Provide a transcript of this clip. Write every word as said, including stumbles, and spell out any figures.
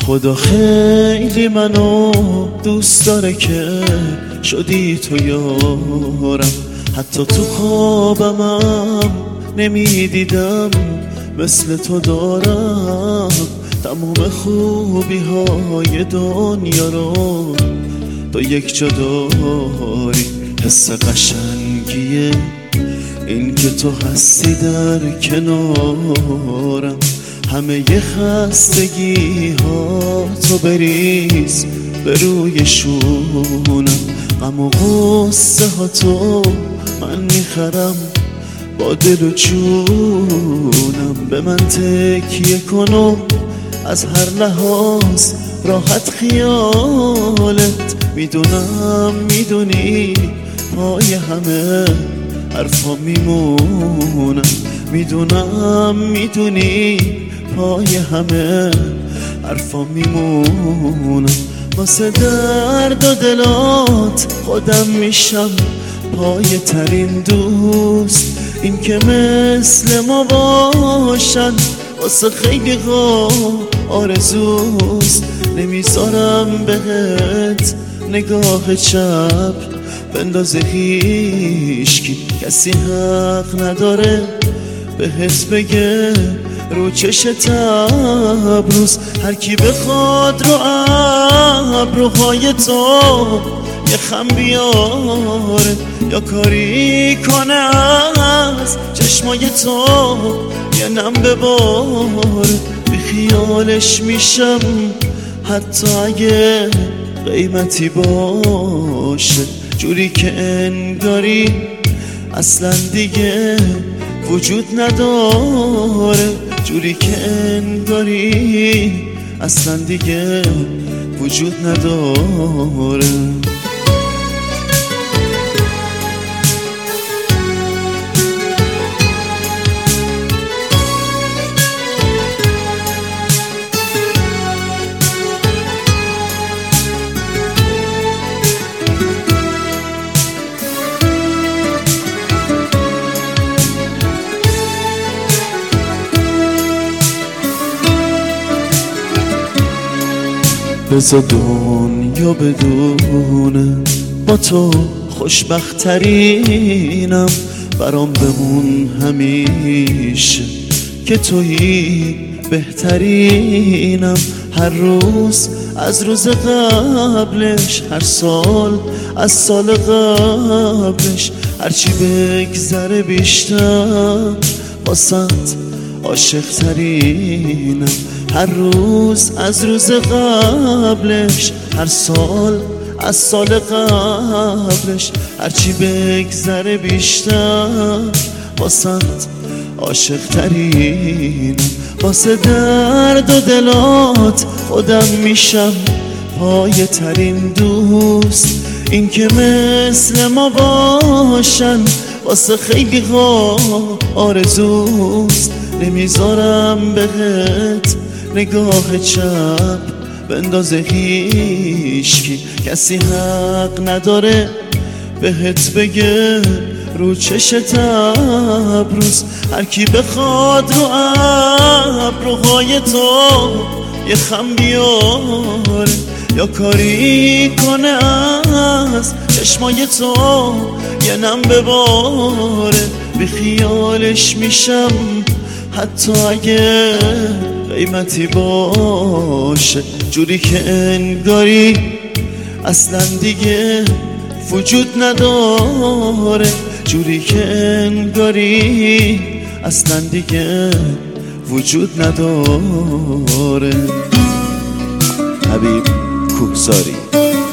خدا خیلی منو دوست داره که شدی تو یارم. حتی تو خوابمم نمیدیدم مثل تو دارم. تمام خوبی های دنیا رو تو یک جا داری. حس قشنگیه این که تو هستی در کنارم. همه ی خستگی ها تو بریز به روی شونم. غم و غصه ها تو من میخرم با دل و جونم. به من تکیه کن و از هر لحاظ راحت خیالت. میدونم میدونی پای همه حرفا میمونم. میدونم میدونی پای همه حرفا میمونم. واسه درد و دلات خودم میشم پای ترین دوست. این که مثل ما باشن واسه خیلی ها آرزوست. نمیذارم بهت نگاه چپ بندازه هیشکی. کسی حق نداره بهت بگه رو چشت ابروز. هر کی بخواد رو ابروهای تو یه خم بیاره یا کاری کنه از چشمای تو یه نم بباره. بی خیالش میشم حتی اگه قیمتی باشه. جوری که انگاری اصلا دیگه وجود نداره. جوری که انگاری اصلا دیگه وجود نداره. بذار دنیا بدونه با تو خوشبخترینم. برام بمون همیشه که تویی بهترینم. هر روز از روز قبلش، هر سال از سال قبلش. هرچی بگذره بیشتر واسط عاشق ترینم. هر روز از روز قبلش، هر سال از سال قبلش. هرچی بگذره بیشتر واسط عاشق ترینم. واسه درد و دلات خودم میشم پای ترین دوست. این که مثل ما باشن واسه خیلی ها آرزوست. نمیذارم بهت نگاه چپ بندازه هیشکی. کسی حق نداره بهت بگه رو چشت ابروز. هر کی بخواد رو ابروهای تو یه خم بیاره یا کاری کنه از چشمای تو یه نم بباره. بی خیالش میشم حتی اگه قیمتی باشه. جوری که انگاری اصلا دیگه وجود نداره. جوری که انگاری اصلا دیگه وجود نداره. حبیب کوهساری.